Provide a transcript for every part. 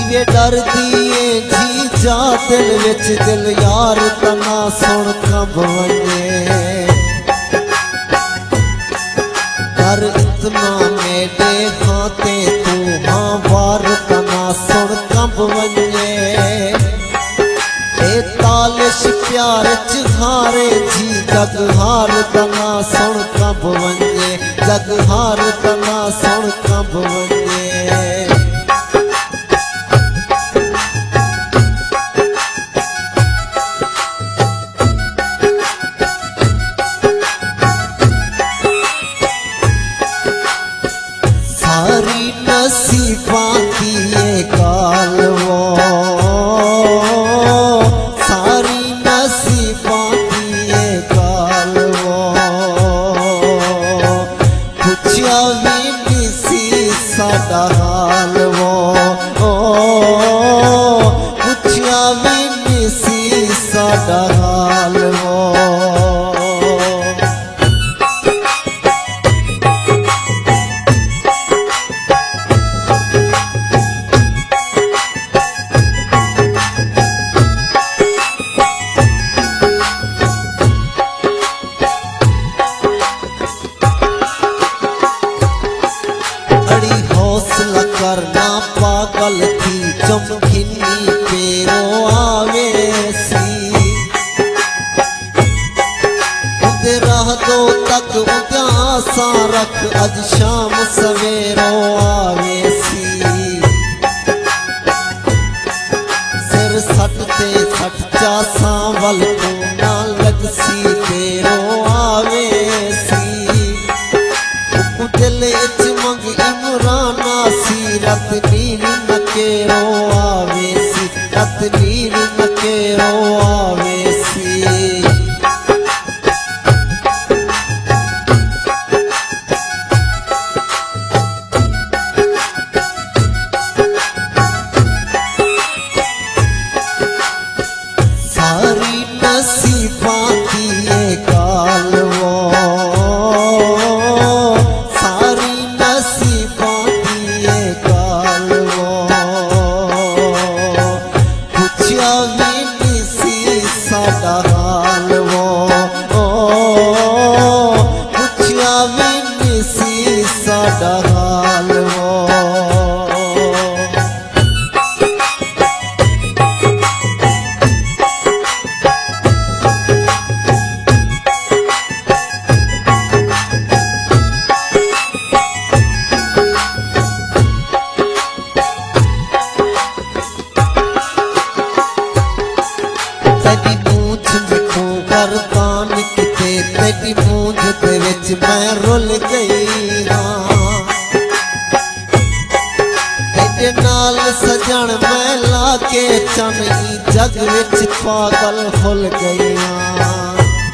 के डर दिए जी जा दिल विच दिल यार तना सुन कब वने कर इतना मेरे खाते तू हाँ वार तना सुन कब वने ए तालिश प्यार च हारे जी जग हार तना सुन कब वने जग हार तना सुन कब वने सारी नसीबां दी ये गाल वो सारी नसीबां दी ये गाल वो पुछया भी नहीं सी साडा हाल वो पुछया भी नहीं सी साडा हाल वो हौसला करना पागल थी चमकिनी पेरो आवे सी उदे राह दो तक उद्या आसा रख अज शाम सवेरो आवे सी सिर सटते सट चासा वल तू ना लग सी तेरो आवे सी दिल इच मंग इमराना सी रत नीर नकेरो आवे सी रत नीर नकेरो आवे सी सारी नसीबां दी ये गाल वो साडा हाल वो पुछया भी नहीं सी साडा हाल वो करतान किते तेरी मूंझ दे विच मैं रुल गई हाँ तेरे नाल सजन मैं लाके चन जग विच पागल हुल गई हाँ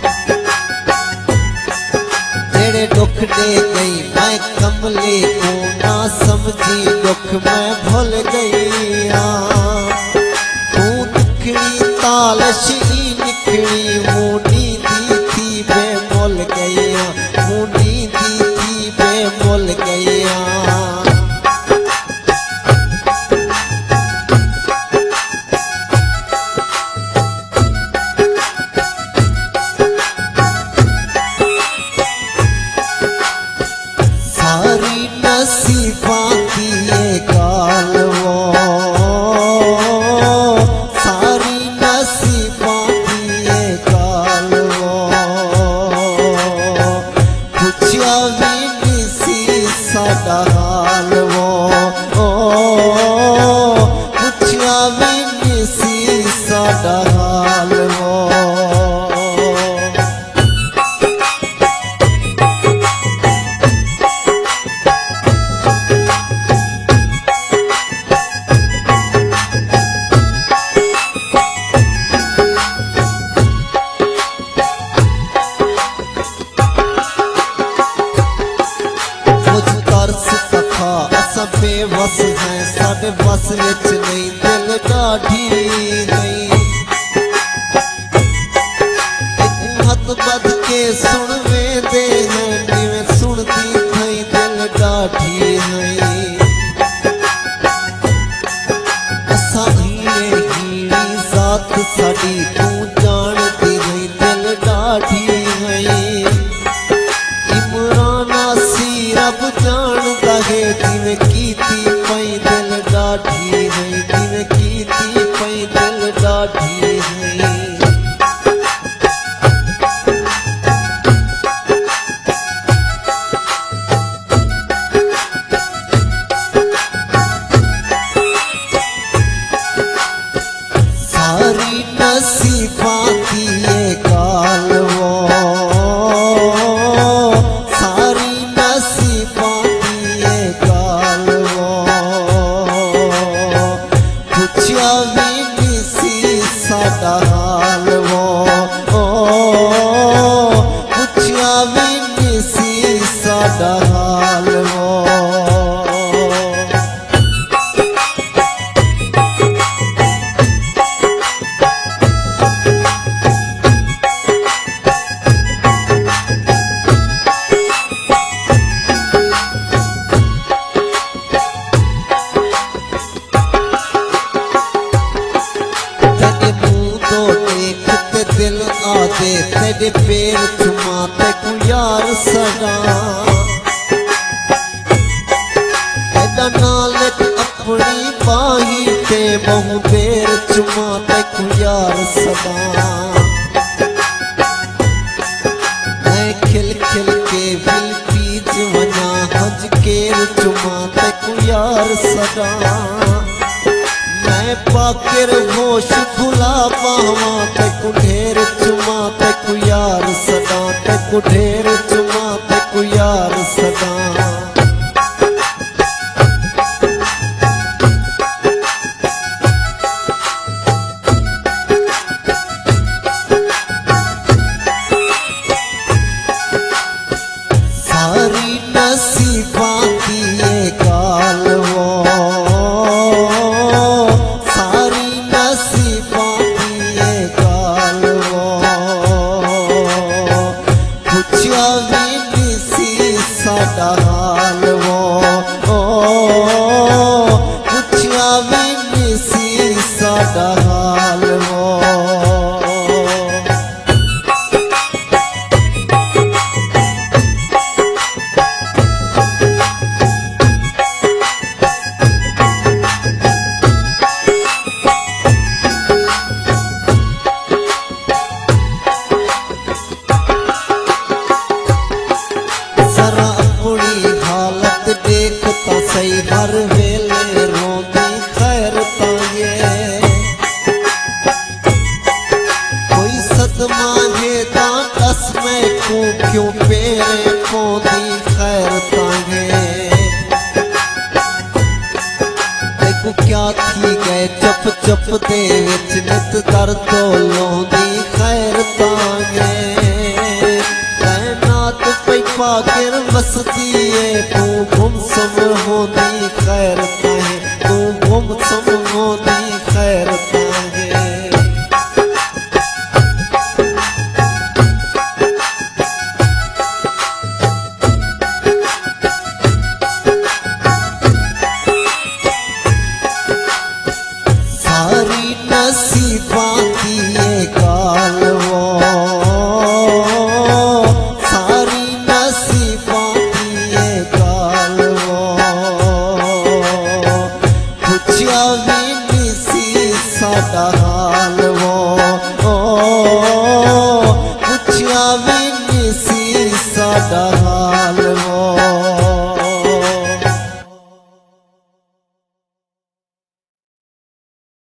जेड़े दुख दे गई मैं कमले को ना समझी दुख मैं भूल गई हाँ तू दुखड़ी तालश निकली मुनी दी थी बेमोल गया मुनी दी थी बेमोल गया सारी नसीबां दी ये गाल वो साडा हाल वो पुछया भी नहीं सी साडा हाल वो बेबस है साडे बस विच नहीं दिल डाढ़ी नहीं हथ बद के सुन वे दे हैं निवें सुनती थई दिल डाढ़ी नहीं डाढ़ी है जिन कीती पई दिल डाढ़ी है सारी नसीबा दिए काल वो सारी नसीबा दिए काल वो पुछया भी निसी साडा हाल वो पुछया भी निसी साडा हाल वो दिल आदे तेरे पैर चुमा तेकू यार सदा तेरा नाल अपनी बाही ते बहु देर चुमा तेकू यार सदा मैं खिल खिल के बिल पीज वना हज केर चुमा तेकू यार सदा मैं पाकिर होश भुला पावा तेकू ढेर चुमा तेकू यार सदा तेकू ढेर चुमा तेकू यार सदा सारी नसीबा दिए काल वो साडा हाल वो पुछया भी निसी साडा हाल वो देखता सही हर वेले रोंदी खैर ताये कोई सदमा है ता दस में को क्यों पेरे पोंदी खैर ताये देखो क्या थी गए चप चप दे विच नित कर तो लोंदी खैर ताये पाकिर बसती है तू गुम सम होती खैर ताहे तू गुम सम होती खैर ताहे सारी नसीबा दिए काल वो साडा हाल वो पुछया भी निसी साडा हाल